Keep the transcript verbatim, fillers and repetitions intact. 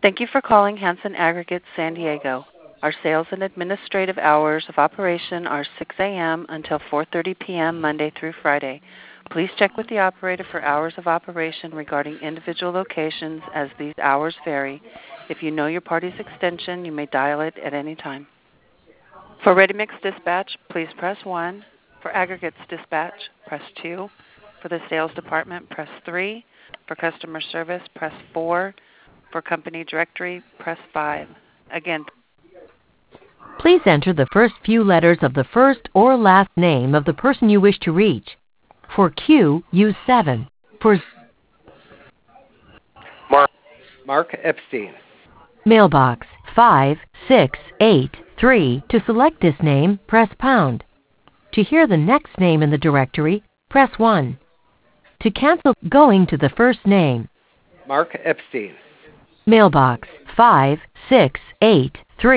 Thank you for calling Hanson Aggregates San Diego. Our sales and administrative hours of operation are six a m until four thirty p m Monday through Friday. Please check with the operator for hours of operation regarding individual locations as these hours vary. If you know your party's extension, you may dial it at any time. For ready-mix dispatch, please press one. For aggregates dispatch, press two. For the sales department, press three. For customer service, press four. For company directory, press five. Again, Please enter the first few letters of the first or last name of the person you wish to reach. For Q, use seven. For Mark, Mark Epstein. mailbox five six eight three. To select this name, press pound. To hear the next name in the directory, press one. To cancel going to the first name, Mark Epstein. mailbox five six eight three.